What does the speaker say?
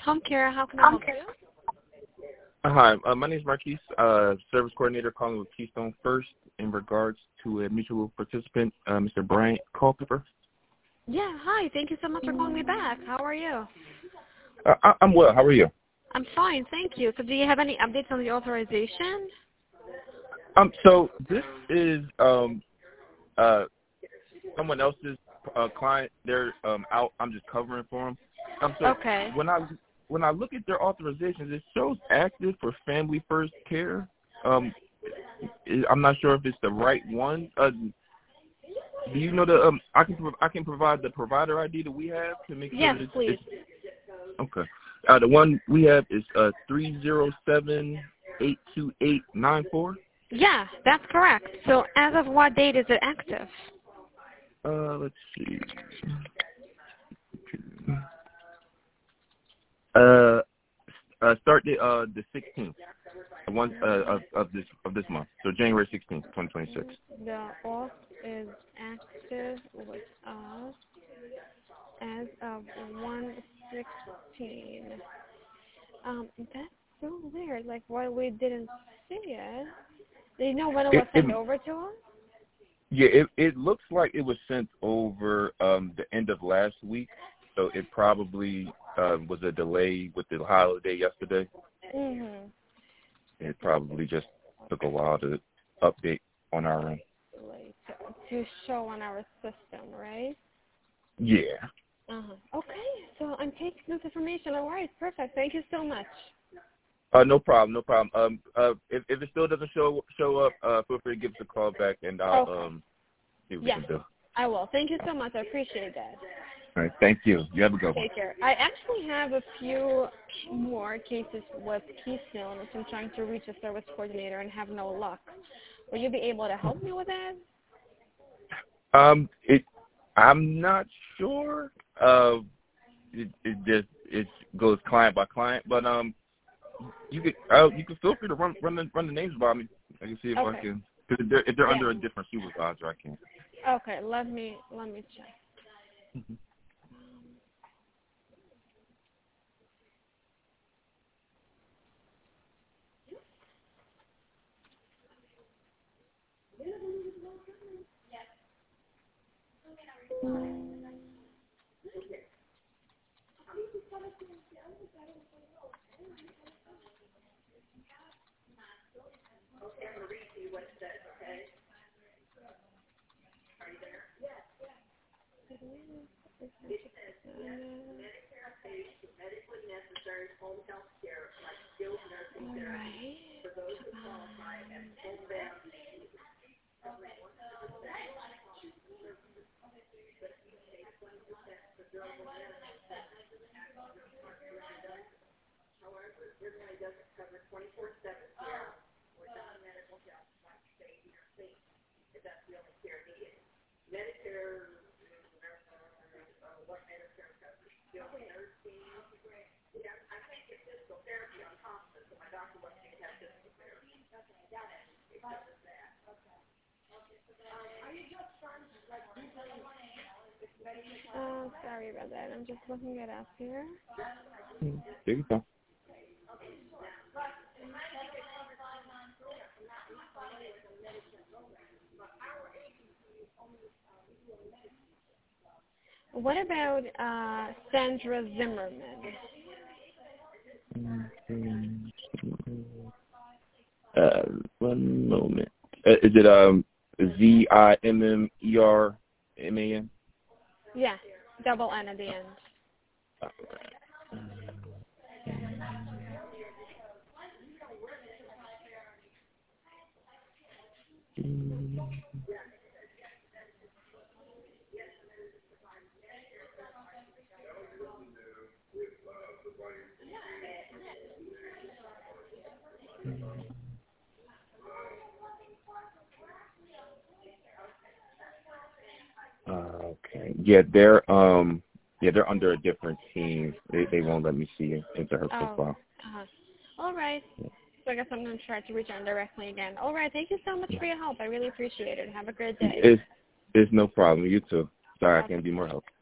Home care, how can I help you? Hi, my name is Marquise, service coordinator calling with Keystone First in regards to a mutual participant, Mr. Bryant Culpepper. Yeah, hi. Thank you so much for calling me back. How are you? I'm well. How are you? I'm fine, thank you. So do you have any updates on the authorization? So this is someone else's client. They're out. I'm just covering for them. So Okay. When I look at their authorizations, it shows active for Family First Care. I'm not sure if it's the right one. Do you know the I can provide the provider ID that we have to make sure Yes, that it's, please. okay. The one we have is 307-828-94. Yeah, that's correct. So as of what date is it active? Let's see. Start the 16th, of this month. So January 16th, 2026. The auth is active with us as of 1/16. That's so weird. Like, why we didn't see it? Do you know when it was sent over to us? Yeah, it looks like it was sent over the end of last week, so it probably was a delay with the holiday yesterday. Mhm. It probably just took a while to update on our end. To show on our system, right? Yeah. Okay, so I'm taking this information. All right, perfect. Thank you so much. No problem, no problem. If it still doesn't show up, feel free to give us a call back, and I'll see what we can do. I will. Thank you so much. I appreciate that. All right, thank you. You have a good one. Take care. I actually have a few more cases with Keystone, which I'm trying to reach a service coordinator and have no luck. Will you be able to help me with that? I'm not sure. It goes client by client, but you can feel free to run the names by me. I can see if I can, because if they're under a different supervisor, I can. Okay, let me check. Sorry about that. I'm just looking it up here. There you go. What about Sandra Zimmerman? One moment. Is it ZIMMERMAN? Yeah, double N at the end. Okay. Yeah, they're under a different team. They won't let me see into her profile. All right. So I guess I'm going to try to reach out directly again. All right. Thank you so much for your help. I really appreciate it. Have a great day. It's no problem. You too. Sorry, I can't be more help.